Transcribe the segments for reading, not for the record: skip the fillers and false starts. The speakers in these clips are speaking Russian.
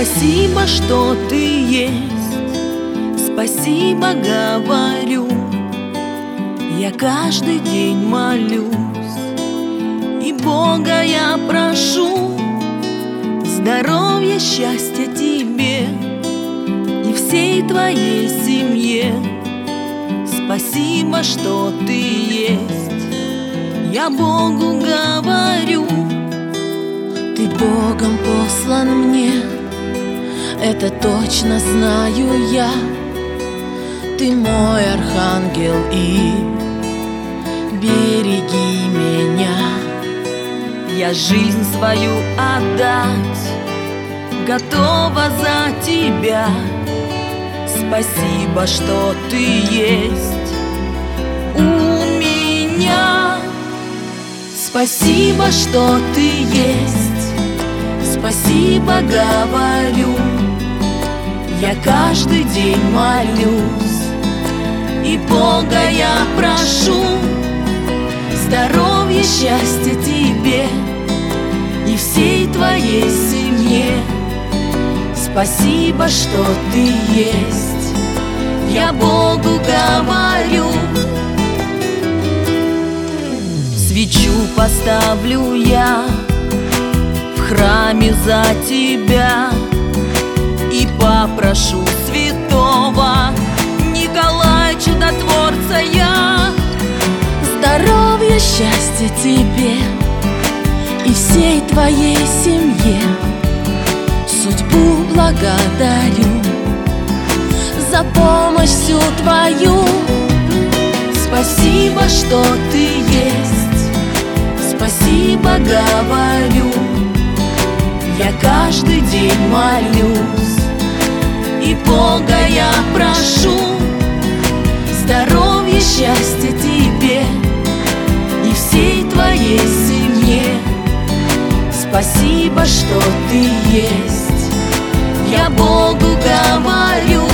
Спасибо, что ты есть, спасибо говорю. Я каждый день молюсь, и Бога я прошу здоровья, счастья тебе и всей твоей семье. Спасибо, что ты есть, я Богу говорю. Ты Богом послан мне, это точно знаю я. Ты мой архангел и береги меня. Я жизнь свою отдать готова за тебя. Спасибо, что ты есть у меня. Спасибо, что ты есть, спасибо говорю. Я каждый день молюсь, и Бога я прошу здоровья, счастья тебе и всей твоей семье. Спасибо, что ты есть, я Богу говорю. Свечу поставлю я в храме за тебя и попрошу святого Николая Чудотворца я. Здоровья, счастья тебе и всей твоей семье. Судьбу благодарю за помощь всю твою. Спасибо, что ты есть, спасибо говорю. Я каждый день молюсь, и Бога я прошу здоровья, счастья тебе и всей твоей семье. Спасибо, что ты есть, я Богу говорю.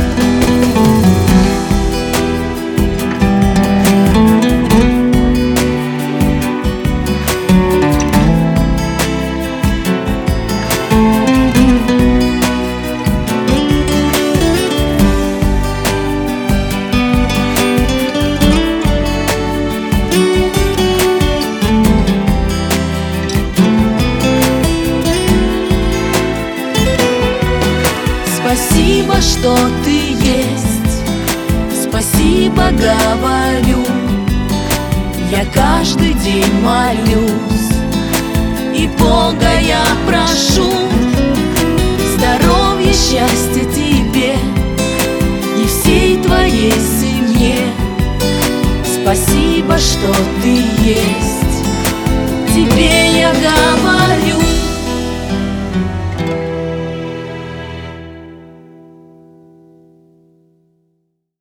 Спасибо, что ты есть, спасибо говорю. Я каждый день молюсь, и Бога я прошу здоровья, счастья тебе и всей твоей семье. Спасибо, что ты есть.